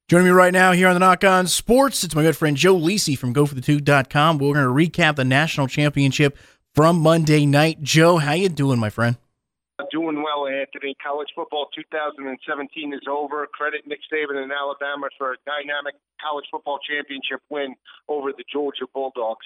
Joining me right now here on the Knock On Sports, it's my good friend Joe Lisi from GoForThe2.com. We're going to recap the national championship from Monday night. Joe, how you doing, my friend? Doing well, Anthony. College football 2017 is over. Credit Nick Saban and Alabama for a dynamic college football championship win over the Georgia Bulldogs.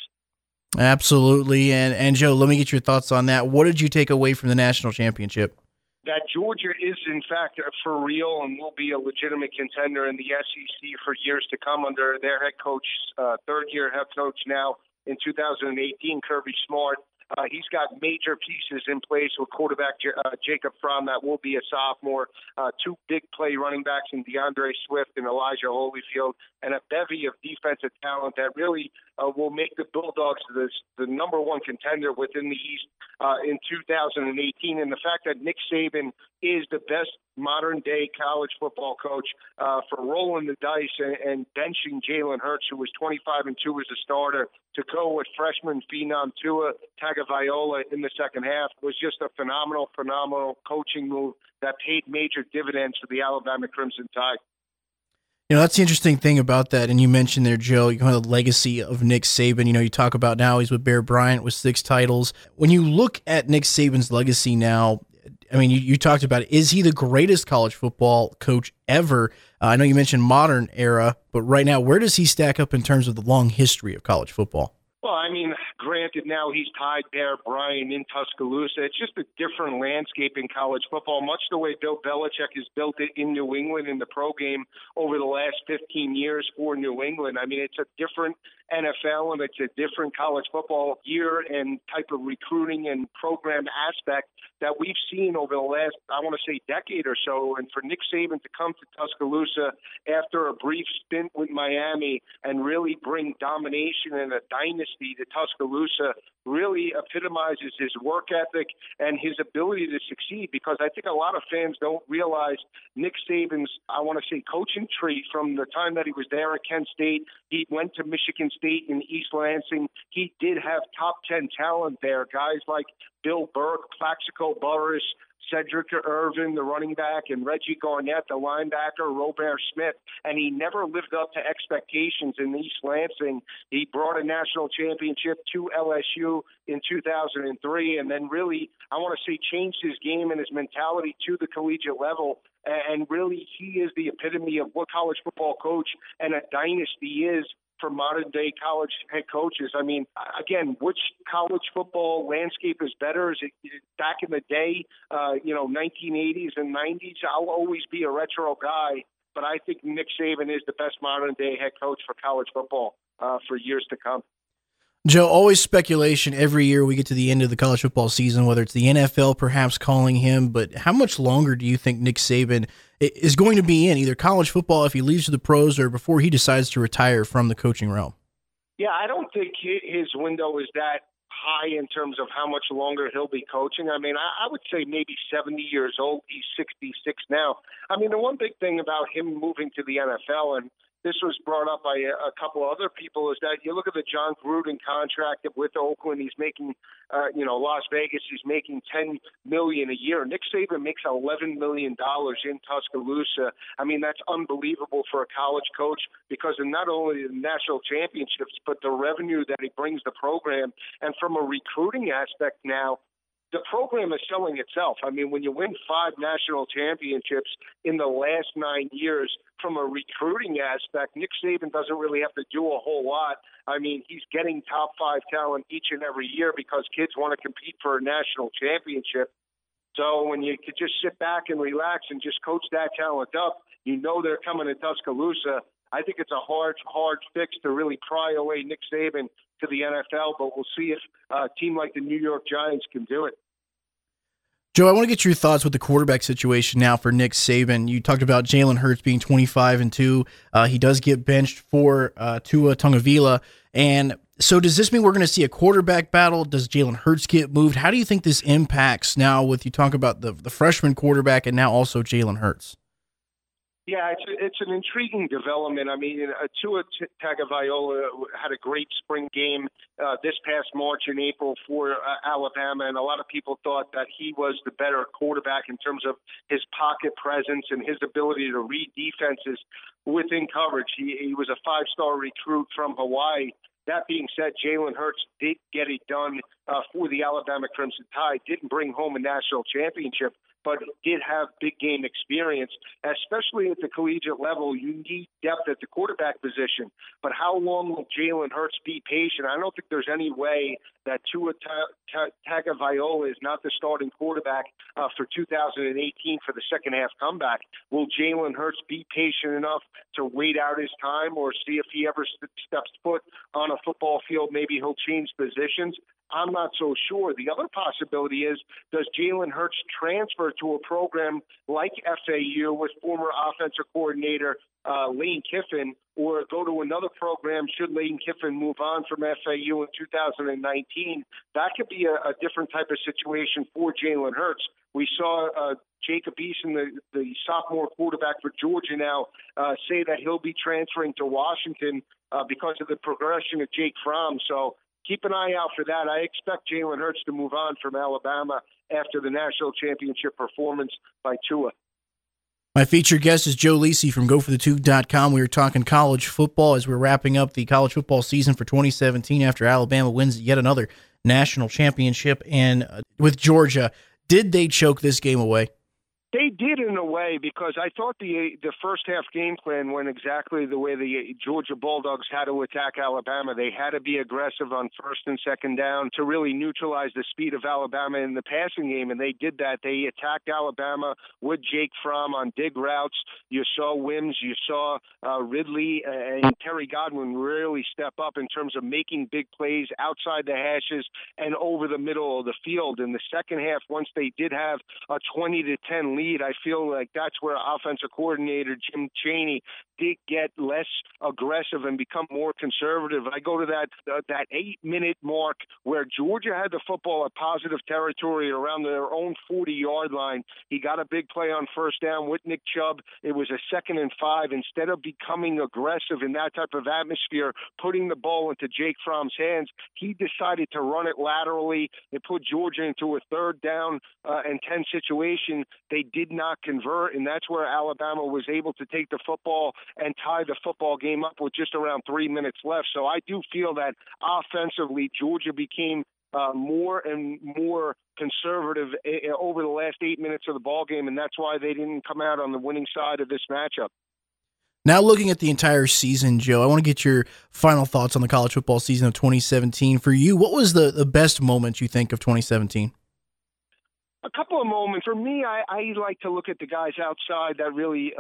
Absolutely. And Joe, let me get your thoughts on that. What did you take away from the national championship? That Georgia is, in fact, for real and will be a legitimate contender in the SEC for years to come under their head coach, third-year head coach now in 2018, Kirby Smart. He's got major pieces in place with quarterback Jacob Fromm, that will be a sophomore, two big play running backs in DeAndre Swift and Elijah Holyfield, and a bevy of defensive talent that really will make the Bulldogs the number one contender within the East in 2018. And the fact that Nick Saban is the best modern-day college football coach for rolling the dice and benching Jalen Hurts, who was 25-2 as a starter, to go with freshman phenom Tua Tagovailoa in the second half was just a phenomenal coaching move that paid major dividends for the Alabama Crimson Tide. You know, that's the interesting thing about that, and you mentioned there, Joe, you know, the legacy of Nick Saban. You know, you talk about now he's with Bear Bryant with 6 titles. When you look at Nick Saban's legacy now, I mean, you talked about it. Is he the greatest college football coach ever? I know you mentioned modern era, but right now, where does he stack up in terms of the long history of college football? Well, I mean, granted, now he's tied Bear Bryant in Tuscaloosa. It's just a different landscape in college football, much the way Bill Belichick has built it in New England in the pro game over the last 15 years for New England. I mean, it's a different NFL and it's a different college football year and type of recruiting and program aspect that we've seen over the last, I want to say, decade or so. And for Nick Saban to come to Tuscaloosa after a brief stint with Miami and really bring domination and a dynasty to Tuscaloosa really epitomizes his work ethic and his ability to succeed, because I think a lot of fans don't realize Nick Saban's, I want to say, coaching tree from the time that he was there at Kent State. He went to Michigan State in East Lansing. He did have top 10 talent there, guys like Bill Burke, Plaxico Burress, Cedric Irvin, the running back, and Reggie Garnett, the linebacker, Robert Smith, and he never lived up to expectations in East Lansing. He brought a national championship to LSU in 2003, and then really, I want to say, changed his game and his mentality to the collegiate level. And really, he is the epitome of what college football coach and a dynasty is for modern-day college head coaches. I mean, again, which college football landscape is better? Is it back in the day, 1980s and 90s? I'll always be a retro guy, but I think Nick Saban is the best modern-day head coach for college football for years to come. Joe, always speculation every year we get to the end of the college football season, whether it's the NFL perhaps calling him, but how much longer do you think Nick Saban is going to be in either college football if he leaves to the pros or before he decides to retire from the coaching realm? Yeah, I don't think his window is that high in terms of how much longer he'll be coaching. I mean, I would say maybe 70 years old. He's 66 now. I mean, the one big thing about him moving to the NFL, and this was brought up by a couple other people, is that you look at the John Gruden contract with Oakland. He's making, Las Vegas, he's making $10 million a year. Nick Saban makes $11 million in Tuscaloosa. I mean, that's unbelievable for a college coach because of not only the national championships, but the revenue that he brings the program. And from a recruiting aspect now, the program is selling itself. I mean, when you win 5 national championships in the last 9 years, from a recruiting aspect, Nick Saban doesn't really have to do a whole lot. I mean, he's getting top 5 talent each and every year because kids want to compete for a national championship. So when you could just sit back and relax and just coach that talent up, you know they're coming to Tuscaloosa. I think it's a hard fix to really pry away Nick Saban to the NFL, but we'll see if a team like the New York Giants can do it. Joe, I want to get your thoughts with the quarterback situation now for Nick Saban. You talked about Jalen Hurts being 25-2. He does get benched for Tua Tagovailoa. And so does this mean we're going to see a quarterback battle? Does Jalen Hurts get moved? How do you think this impacts now with you talk about the freshman quarterback and now also Jalen Hurts? Yeah, it's an intriguing development. I mean, Tua Tagovailoa had a great spring game this past March and April for Alabama, and a lot of people thought that he was the better quarterback in terms of his pocket presence and his ability to read defenses within coverage. He was a five-star recruit from Hawaii. That being said, Jalen Hurts did get it done for the Alabama Crimson Tide, didn't bring home a national championship, but did have big game experience, especially at the collegiate level. You need depth at the quarterback position. But how long will Jalen Hurts be patient? I don't think there's any way that Tua Tagovailoa is not the starting quarterback for 2018 for the second half comeback. Will Jalen Hurts be patient enough to wait out his time or see if he ever steps foot on a football field? Maybe he'll change positions. I'm not so sure. The other possibility is, does Jalen Hurts transfer to a program like FAU with former offensive coordinator Lane Kiffin, or go to another program should Lane Kiffin move on from FAU in 2019? That could be a different type of situation for Jalen Hurts. We saw Jacob Eason, the sophomore quarterback for Georgia now, say that he'll be transferring to Washington because of the progression of Jake Fromm. So keep an eye out for that. I expect Jalen Hurts to move on from Alabama after the national championship performance by Tua. My featured guest is Joe Lisi from GoForThe2.com. We were talking college football as we're wrapping up the college football season for 2017 after Alabama wins yet another national championship. And with Georgia, did they choke this game away? They did in a way, because I thought the first half game plan went exactly the way the Georgia Bulldogs had to attack Alabama. They had to be aggressive on first and second down to really neutralize the speed of Alabama in the passing game, and they did that. They attacked Alabama with Jake Fromm on dig routes. You saw Wims, you saw Ridley, and Terry Godwin really step up in terms of making big plays outside the hashes and over the middle of the field. In the second half, once they did have a 20-10 lead, I feel like that's where offensive coordinator Jim Chaney did get less aggressive and become more conservative. I go to that 8-minute mark where Georgia had the football at positive territory around their own 40-yard line. He got a big play on first down with Nick Chubb. It was a 2nd and 5. Instead of becoming aggressive in that type of atmosphere, putting the ball into Jake Fromm's hands, he decided to run it laterally. It put Georgia into a 3rd down and 10 situation. They did not convert, and that's where Alabama was able to take the football and tie the football game up with just around 3 minutes left. So I do feel that offensively, Georgia became more and more conservative over the last 8 minutes of the ball game, and that's why they didn't come out on the winning side of this matchup. Now, looking at the entire season, Joe, I want to get your final thoughts on the college football season of 2017. For you, what was the best moment you think of 2017? A couple of moments. For me, I like to look at the guys outside that really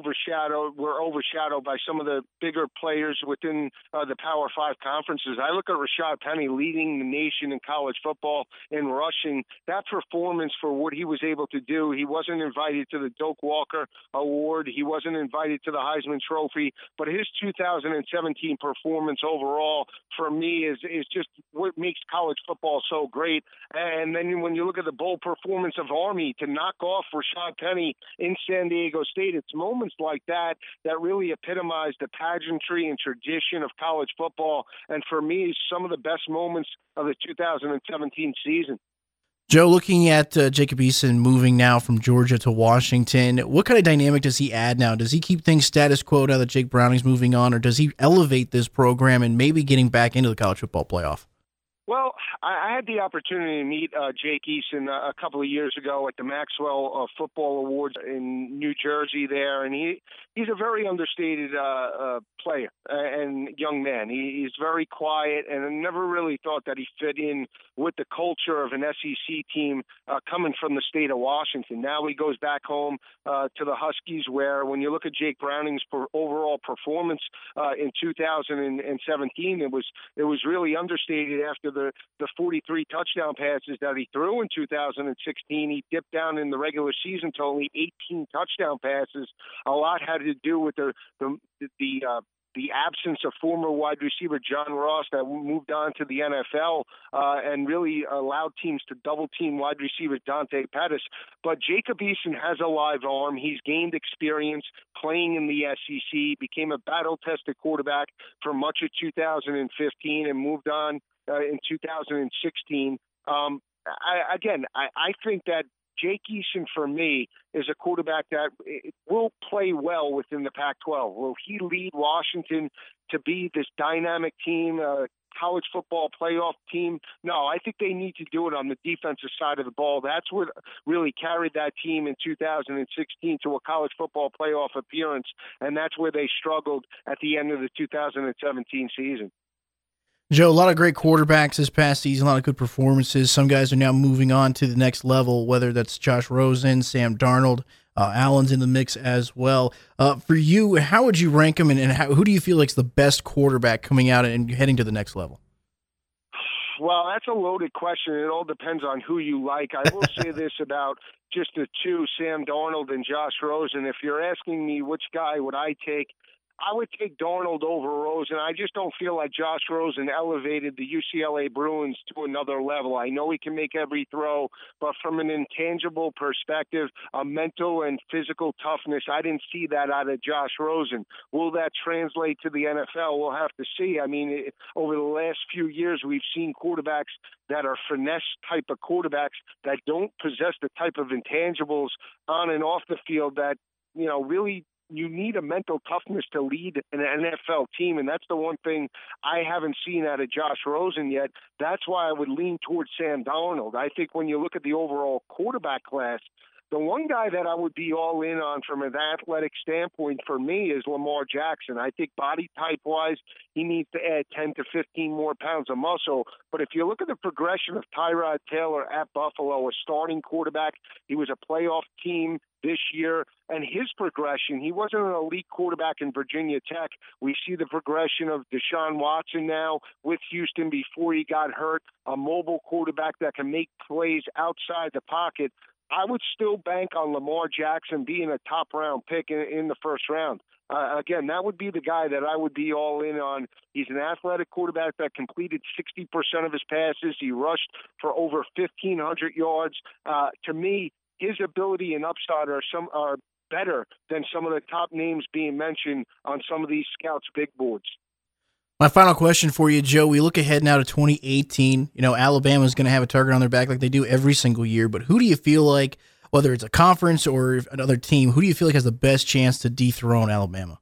were overshadowed by some of the bigger players within the Power 5 conferences. I look at Rashad Penny leading the nation in college football in rushing. That performance for what he was able to do, he wasn't invited to the Doak Walker Award. He wasn't invited to the Heisman Trophy. But his 2017 performance overall, for me, is just what makes college football so great. And then when you look at the bowl performance of Army to knock off Rashad Penny in San Diego State, it's moments like that that really epitomize the pageantry and tradition of college football. And for me, some of the best moments of the 2017 season. Joe, looking at Jacob Eason moving now from Georgia to Washington, what kind of dynamic does he add now? Does he keep things status quo now that Jake Browning's moving on, or does he elevate this program and maybe getting back into the college football playoff? Well, I had the opportunity to meet Jake Eason a couple of years ago at the Maxwell Football Awards in New Jersey there, and he's a very understated player and young man. He's very quiet, and I never really thought that he fit in with the culture of an SEC team coming from the state of Washington. Now he goes back home to the Huskies, where when you look at Jake Browning's overall performance in 2017, it was really understated after the 43 touchdown passes that he threw in 2016. He dipped down in the regular season to only 18 touchdown passes. A lot had to do with the the absence of former wide receiver John Ross that moved on to the NFL and really allowed teams to double-team wide receiver Dante Pettis. But Jacob Eason has a live arm. He's gained experience playing in the SEC, became a battle-tested quarterback for much of 2015 and moved on in 2016. I think that Jake Eason, for me, is a quarterback that will play well within the Pac-12. Will he lead Washington to be this dynamic team, college football playoff team? No, I think they need to do it on the defensive side of the ball. That's what really carried that team in 2016 to a college football playoff appearance, and that's where they struggled at the end of the 2017 season. Joe, a lot of great quarterbacks this past season, a lot of good performances. Some guys are now moving on to the next level, whether that's Josh Rosen, Sam Darnold, Allen's in the mix as well. For you, how would you rank them, and who do you feel like is the best quarterback coming out and heading to the next level? Well, that's a loaded question. It all depends on who you like. I will say this about just the two, Sam Darnold and Josh Rosen. If you're asking me which guy would I take, I would take Darnold over Rosen. I just don't feel like Josh Rosen elevated the UCLA Bruins to another level. I know he can make every throw, but from an intangible perspective, a mental and physical toughness, I didn't see that out of Josh Rosen. Will that translate to the NFL? We'll have to see. I mean, over the last few years, we've seen quarterbacks that are finesse type of quarterbacks that don't possess the type of intangibles on and off the field that, really you need a mental toughness to lead an NFL team, and that's the one thing I haven't seen out of Josh Rosen yet. That's why I would lean towards Sam Darnold. I think when you look at the overall quarterback class, the one guy that I would be all in on from an athletic standpoint for me is Lamar Jackson. I think body type-wise, he needs to add 10 to 15 more pounds of muscle. But if you look at the progression of Tyrod Taylor at Buffalo, a starting quarterback, he was a playoff team this year, and his progression, he wasn't an elite quarterback in Virginia Tech. We see the progression of Deshaun Watson now with Houston before he got hurt, a mobile quarterback that can make plays outside the pocket. I would still bank on Lamar Jackson being a top-round pick in the first round. Again, that would be the guy that I would be all in on. He's an athletic quarterback that completed 60% of his passes. He rushed for over 1,500 yards. To me, his ability and upside are better than some of the top names being mentioned on some of these scouts' big boards. My final question for you, Joe. We look ahead now to 2018. Alabama's going to have a target on their back like they do every single year. But who do you feel like, whether it's a conference or another team, who do you feel like has the best chance to dethrone Alabama?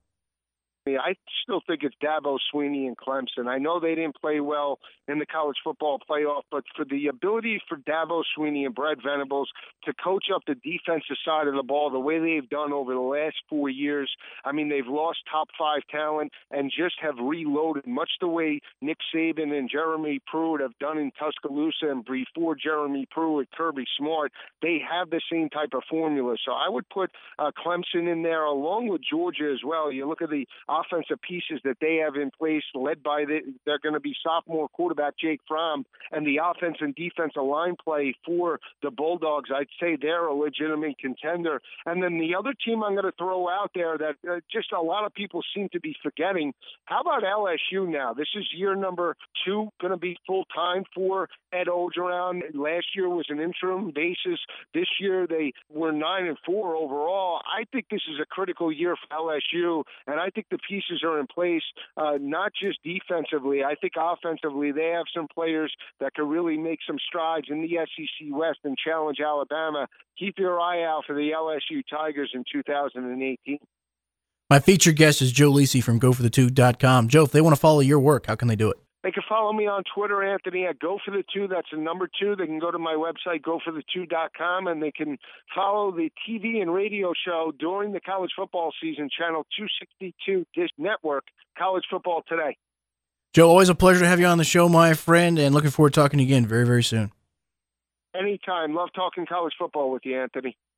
I still think it's Dabo Swinney and Clemson. I know they didn't play well in the college football playoff, but for the ability for Dabo Swinney and Brett Venables to coach up the defensive side of the ball the way they've done over the last 4 years, I mean, they've lost top 5 talent and just have reloaded, much the way Nick Saban and Jeremy Pruitt have done in Tuscaloosa, and before Jeremy Pruitt, Kirby Smart. They have the same type of formula. So I would put Clemson in there along with Georgia as well. You look at the offensive pieces that they have in place, led by they're going to be sophomore quarterback Jake Fromm, and the offense and defensive line play for the Bulldogs. I'd say they're a legitimate contender. And then the other team I'm going to throw out there that just a lot of people seem to be forgetting, how about LSU now? This is year number 2, going to be full-time for Ed Orgeron. Last year was an interim basis. This year they were 9-4 overall. I think this is a critical year for LSU, and I think the pieces are in place, not just defensively. I think offensively they have some players that could really make some strides in the SEC West and challenge Alabama. Keep your eye out for the LSU Tigers in 2018. My featured guest is Joe Lisi from GoForThe2.com. Joe, if they want to follow your work, how can they do it? They can follow me on Twitter, Anthony, at GoForThe2. That's the number 2. They can go to my website, GoForThe2.com, and they can follow the TV and radio show during the college football season, channel 262 Dish Network, College Football Today. Joe, always a pleasure to have you on the show, my friend, and looking forward to talking to you again very, very soon. Anytime. Love talking college football with you, Anthony.